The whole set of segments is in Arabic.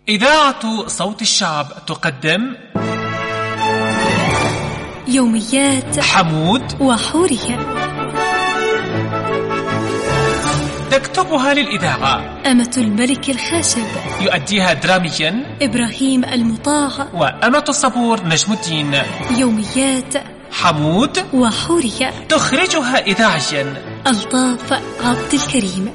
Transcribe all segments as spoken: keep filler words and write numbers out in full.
إذاعة صوت الشعب تقدم يوميات حمود وحورية، تكتبها للإذاعة أمة الملك الخاشب، يؤديها دراميا إبراهيم المطاع، وأمة الصبور نجم الدين. يوميات حمود وحورية، تخرجها إذاعيا ألطاف عبد الكريم.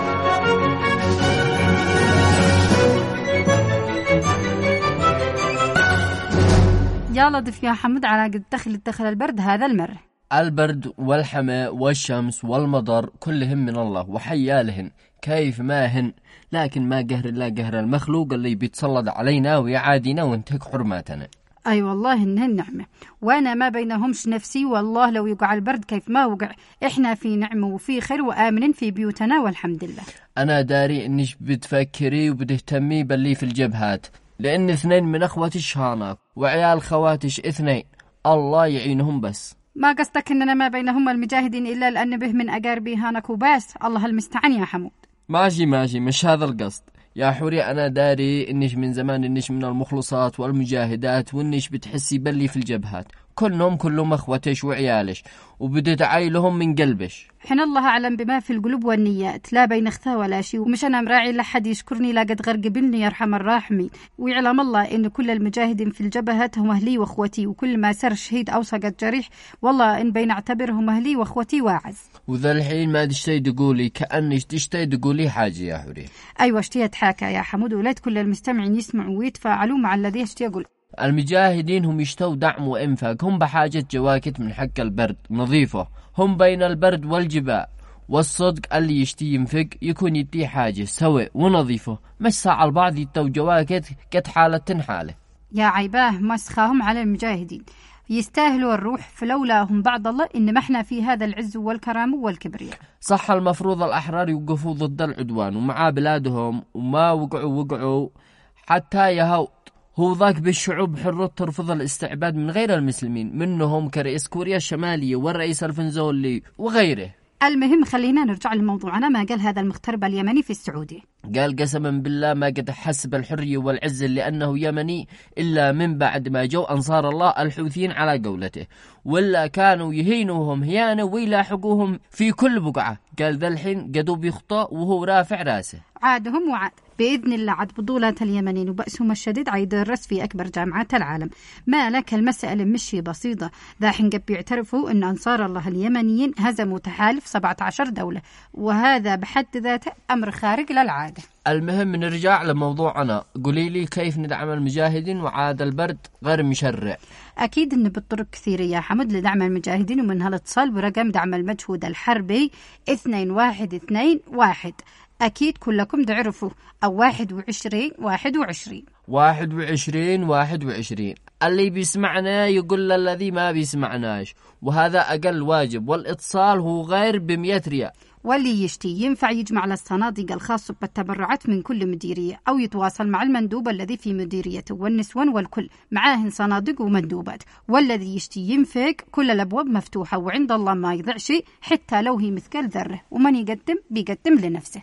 يا لطيف يا حمود، على قد دخل دخل البرد هذا المرة. البرد والحماء والشمس والمطر كلهم من الله وحيالهن كيف ما هن، لكن ما قهر الله قهر المخلوق اللي بيتصلد علينا ويعادينا وانتهك حرماتنا. أي أيوة والله إنهن نعمة، وأنا ما بينهمش نفسي. والله لو يقع البرد كيف ما وقع، إحنا في نعمة وفي خير وآمنين في بيوتنا والحمد لله. أنا داري إنش بتفكري وبتهتمي باللي في الجبهات، لأن اثنين من أخواتش هاناك وعيال خواتش اثنين، الله يعينهم. بس ما قصدك إننا ما بينهم المجاهدين إلا لأن به من أقاربي هانك وباس؟ الله المستعان يا حمود. ماشي ماشي، مش هذا القصد يا حوري. أنا داري إنش من زمان إنش من المخلصات والمجاهدات، وإنش بتحسي باللي في الجبهات كلهم كلهم أخواتش وعيالش، وبدت عايلهم من قلبش. حين الله أعلم بما في القلوب والنيات، لا بين اختها ولا شيء، ومش أنا مراعي لحد يشكرني لا قد غرق بني يرحم الراحمين. ويعلم الله إن كل المجاهدين في الجبهات هم أهلي وأخوتي، وكل ما سر شهيد أو سقط جريح والله إن بين اعتبرهم أهلي وأخوتي واعز. وذا الحين ما تشتي تقولي كأنش تشتي تقولي حاجة يا حوري. أيوة اشتي أتحاكى يا حمود، ولاد كل المستمعين يسمعوا ويتفاعلوا مع الذي اشتي أقول. المجاهدين هم يشتوا دعم وإنفاق، هم بحاجة جواكت من حق البرد نظيفة، هم بين البرد والجبال والصدق اللي يشتي ينفق يكون يدي حاجة سوي ونظيفة، مش ساعة البعض يتو جواكت كت حالة تنحاله. يا عيباه مسخاهم على المجاهدين، يستاهلوا الروح، فلولاهم بعد الله إن ما احنا في هذا العز والكرام والكبرياء. صح، المفروض الأحرار يوقفوا ضد العدوان ومع بلادهم، وما وقعوا وقعوا حتى يهو هو ذاك بالشعوب حرة ترفض الاستعباد من غير المسلمين، منهم كرئيس كوريا الشمالية والرئيس الفنزولي وغيره. المهم خلينا نرجع لموضوعنا. ما قال هذا المغترب اليمني في السعودية؟ قال قسما بالله ما قد حس بالحرية والعزة لأنه يمني إلا من بعد ما جو أنصار الله الحوثيين على قولته، ولا كانوا يهينوهم هيانة ويلاحقوهم في كل بقعة. قال ذا الحين قدوا بيخطأ وهو رافع راسه. عادهم وعاد بإذن الله. عاد بطولات اليمنيين وبأسهم الشديد عيدرس في أكبر جامعات العالم. ما لك المسألة مش بسيطة، ذا حين قد بيعترفوا أن أنصار الله اليمنيين هزموا تحالف سبعة عشر دولة، وهذا بحد ذاته أمر خارق للعادة. المهم نرجع لموضوعنا. قولي لي كيف ندعم المجاهدين وعاد البرد غير مشرع؟ أكيد إن بالطرق كثيرة يا حمد لدعم المجاهدين، ومن هالاتصال برقم دعم المجهود الحربي اثنين واحد اثنين واحد. أكيد كلكم تعرفوا، أو واحد وعشرين واحد وعشرين واحد وعشرين واحد وعشرين. اللي بيسمعنا يقول للذي ما بيسمعناش، وهذا أقل واجب، والاتصال هو غير بمئة ريال. واللي يشتي ينفع يجمع للصناديق الخاصة بالتبرعات من كل مديرية، أو يتواصل مع المندوب الذي في مديريته، والنسوان والكل معاهن صناديق ومندوبات. والذي يشتي ينفق كل الأبواب مفتوحة، وعند الله ما يضيع شيء حتى لو هي مثقال ذرة، ومن يقدم بيقدم لنفسه.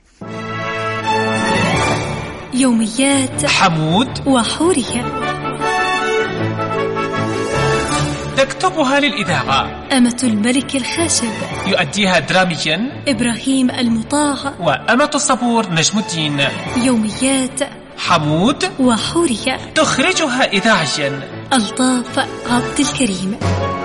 يوميات حمود وحورية، تكتبها للإذاعة أمة الملك الخاشب، يؤديها دراميا إبراهيم المطاع، وأمة الصبور نجم الدين. يوميات حمود وحورية، تخرجها إذاعيا ألطاف عبد الكريم.